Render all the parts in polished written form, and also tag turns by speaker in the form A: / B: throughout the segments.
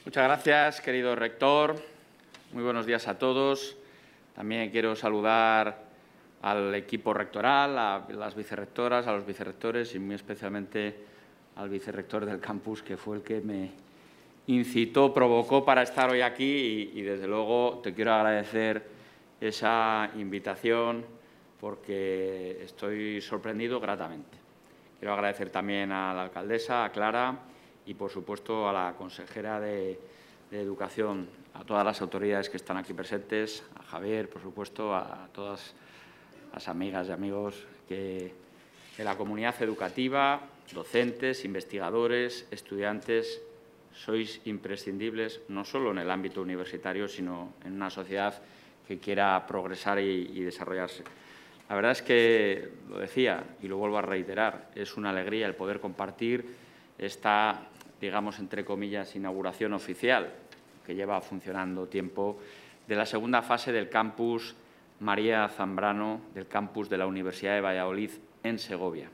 A: Muchas gracias, querido rector. Muy buenos días a todos. También quiero saludar al equipo rectoral, a las vicerrectoras, a los vicerrectores y muy especialmente al vicerrector del campus, que fue el que me incitó, provocó para estar hoy aquí y desde luego, te quiero agradecer esa invitación porque estoy sorprendido gratamente. Quiero agradecer también a la alcaldesa, a Clara, y, por supuesto, a la consejera de Educación, a todas las autoridades que están aquí presentes, a Javier, por supuesto, a todas las amigas y amigos de la comunidad educativa, docentes, investigadores, estudiantes. Sois imprescindibles no solo en el ámbito universitario, sino en una sociedad que quiera progresar y desarrollarse. La verdad es que, lo decía y lo vuelvo a reiterar, es una alegría el poder compartir esta, digamos, entre comillas, inauguración oficial, que lleva funcionando tiempo, de la segunda fase del campus María Zambrano, del campus de la Universidad de Valladolid en Segovia.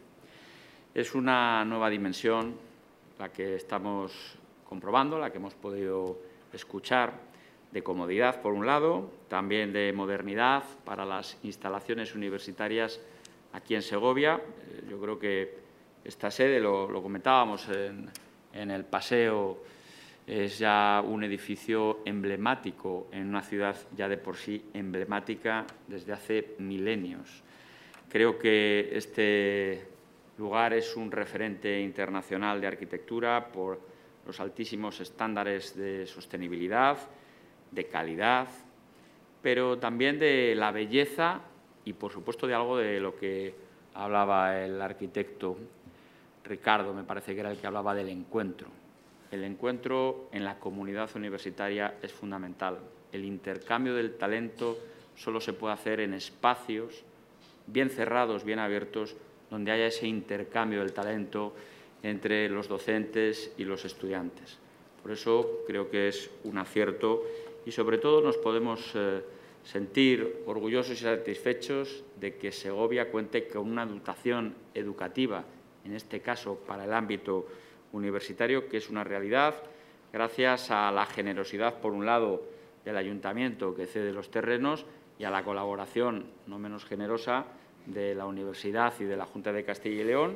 A: Es una nueva dimensión la que estamos comprobando, la que hemos podido escuchar, de comodidad, por un lado, también de modernidad para las instalaciones universitarias aquí en Segovia. Yo creo que esta sede, lo comentábamos en el paseo, es ya un edificio emblemático en una ciudad ya de por sí emblemática desde hace milenios. Creo que este lugar es un referente internacional de arquitectura por los altísimos estándares de sostenibilidad, de calidad, pero también de la belleza y, por supuesto, de algo de lo que hablaba el arquitecto Ricardo, me parece que era el que hablaba del encuentro. El encuentro en la comunidad universitaria es fundamental. El intercambio del talento solo se puede hacer en espacios bien cerrados, bien abiertos, donde haya ese intercambio del talento entre los docentes y los estudiantes. Por eso creo que es un acierto y, sobre todo, nos podemos sentir orgullosos y satisfechos de que Segovia cuente con una dotación educativa, en este caso para el ámbito universitario, que es una realidad, gracias a la generosidad, por un lado, del Ayuntamiento, que cede los terrenos, y a la colaboración no menos generosa de la Universidad y de la Junta de Castilla y León,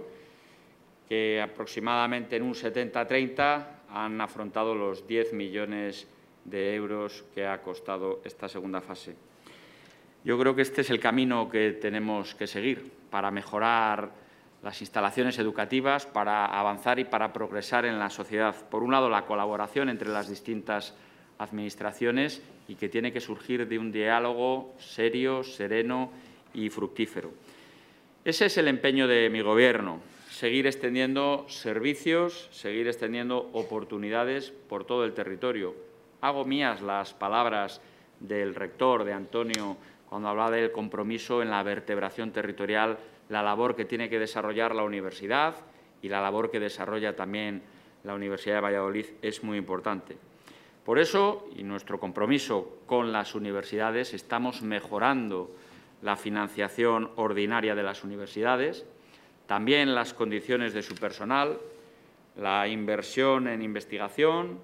A: que aproximadamente en un 70-30 han afrontado los 10 millones de euros que ha costado esta segunda fase. Yo creo que este es el camino que tenemos que seguir para mejorar las instalaciones educativas, para avanzar y para progresar en la sociedad. Por un lado, la colaboración entre las distintas administraciones y que tiene que surgir de un diálogo serio, sereno y fructífero. Ese es el empeño de mi Gobierno, seguir extendiendo servicios, seguir extendiendo oportunidades por todo el territorio. Hago mías las palabras del rector, de Antonio, cuando hablaba del compromiso en la vertebración territorial, la labor que tiene que desarrollar la universidad y la labor que desarrolla también la Universidad de Valladolid es muy importante. Por eso, y nuestro compromiso con las universidades, estamos mejorando la financiación ordinaria de las universidades, también las condiciones de su personal, la inversión en investigación.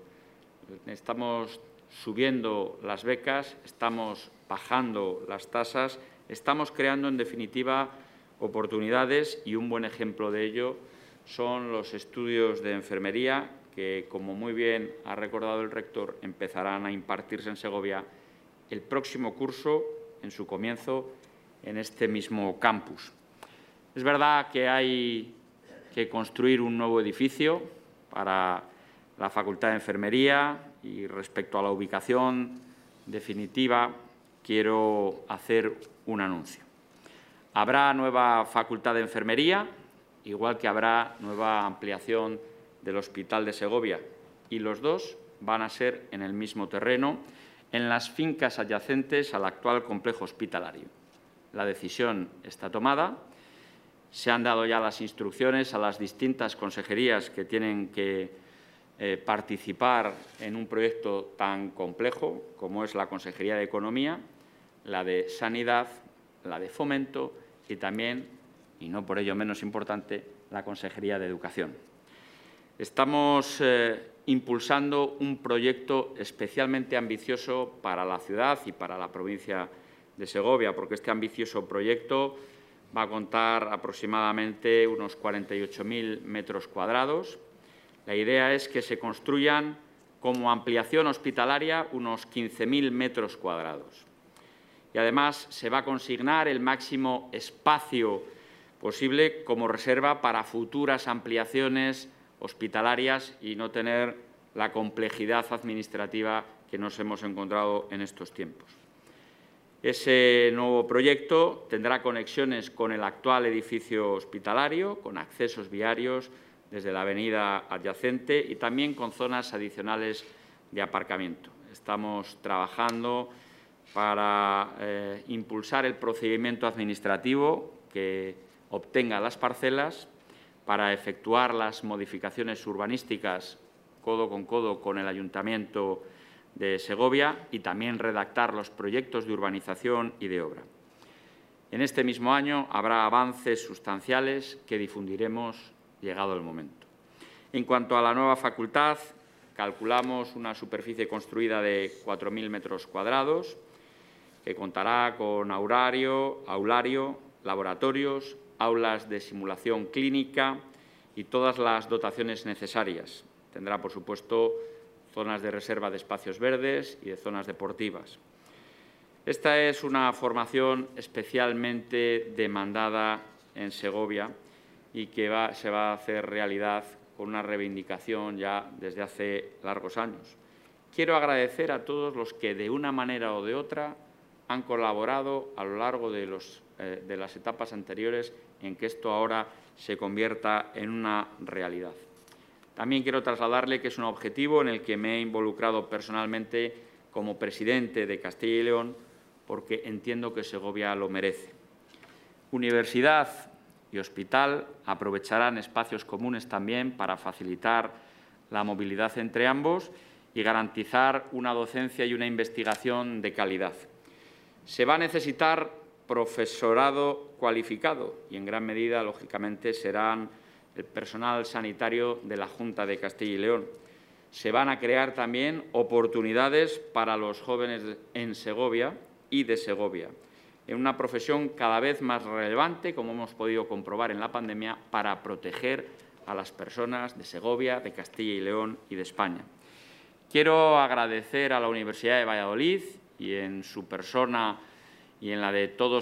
A: Estamos subiendo las becas, estamos bajando las tasas, estamos creando, en definitiva, oportunidades y un buen ejemplo de ello son los estudios de enfermería que, como muy bien ha recordado el rector, empezarán a impartirse en Segovia el próximo curso, en su comienzo, en este mismo campus. Es verdad que hay que construir un nuevo edificio para la Facultad de Enfermería y, respecto a la ubicación definitiva, quiero hacer un anuncio. Habrá nueva Facultad de Enfermería, igual que habrá nueva ampliación del Hospital de Segovia, y los dos van a ser en el mismo terreno, en las fincas adyacentes al actual complejo hospitalario. La decisión está tomada. Se han dado ya las instrucciones a las distintas consejerías que tienen que participar en un proyecto tan complejo como es la Consejería de Economía, la de Sanidad, la de Fomento y también, y no por ello menos importante, la Consejería de Educación. Estamos impulsando un proyecto especialmente ambicioso para la ciudad y para la provincia de Segovia, porque este ambicioso proyecto va a contar aproximadamente unos 48.000 metros cuadrados. La idea es que se construyan como ampliación hospitalaria unos 15.000 metros cuadrados. Y además se va a consignar el máximo espacio posible como reserva para futuras ampliaciones hospitalarias y no tener la complejidad administrativa que nos hemos encontrado en estos tiempos. Ese nuevo proyecto tendrá conexiones con el actual edificio hospitalario, con accesos viarios desde la avenida adyacente y también con zonas adicionales de aparcamiento. Estamos trabajando para impulsar el procedimiento administrativo que obtenga las parcelas, para efectuar las modificaciones urbanísticas codo con el Ayuntamiento de Segovia y también redactar los proyectos de urbanización y de obra. En este mismo año habrá avances sustanciales que difundiremos llegado el momento. En cuanto a la nueva facultad, calculamos una superficie construida de 4.000 metros cuadrados, que contará con aulario, laboratorios, aulas de simulación clínica y todas las dotaciones necesarias. Tendrá, por supuesto, zonas de reserva de espacios verdes y de zonas deportivas. Esta es una formación especialmente demandada en Segovia y que se va a hacer realidad con una reivindicación ya desde hace largos años. Quiero agradecer a todos los que, de una manera o de otra, han colaborado a lo largo de las etapas anteriores en que esto ahora se convierta en una realidad. También quiero trasladarle que es un objetivo en el que me he involucrado personalmente como presidente de Castilla y León, porque entiendo que Segovia lo merece. Universidad y hospital aprovecharán espacios comunes también para facilitar la movilidad entre ambos y garantizar una docencia y una investigación de calidad. Se va a necesitar profesorado cualificado y, en gran medida, lógicamente, serán el personal sanitario de la Junta de Castilla y León. Se van a crear también oportunidades para los jóvenes en Segovia y de Segovia, en una profesión cada vez más relevante, como hemos podido comprobar en la pandemia, para proteger a las personas de Segovia, de Castilla y León y de España. Quiero agradecer a la Universidad de Valladolid y en su persona y en la de todas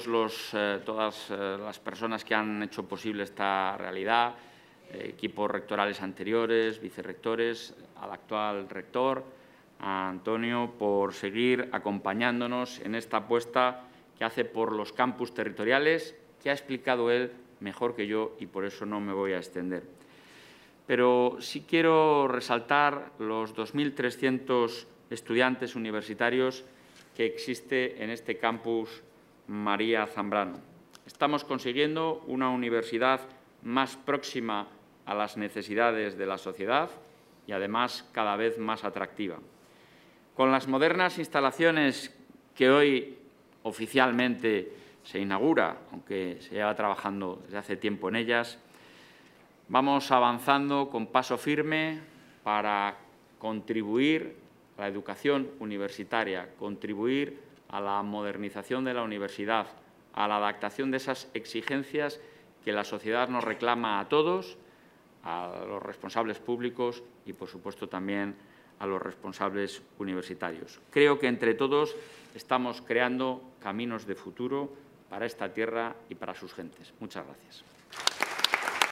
A: las personas que han hecho posible esta realidad, equipos rectorales anteriores, vicerrectores, al actual rector, a Antonio, por seguir acompañándonos en esta apuesta que hace por los campus territoriales, que ha explicado él mejor que yo y por eso no me voy a extender. Pero sí quiero resaltar los 2.300 estudiantes universitarios que existe en este campus María Zambrano. Estamos consiguiendo una universidad más próxima a las necesidades de la sociedad y, además, cada vez más atractiva. Con las modernas instalaciones que hoy oficialmente se inaugura, aunque se lleva trabajando desde hace tiempo en ellas, vamos avanzando con paso firme para contribuir a la educación universitaria, contribuir a la modernización de la universidad, a la adaptación de esas exigencias que la sociedad nos reclama a todos, a los responsables públicos y, por supuesto, también a los responsables universitarios. Creo que entre todos estamos creando caminos de futuro para esta tierra y para sus gentes. Muchas gracias.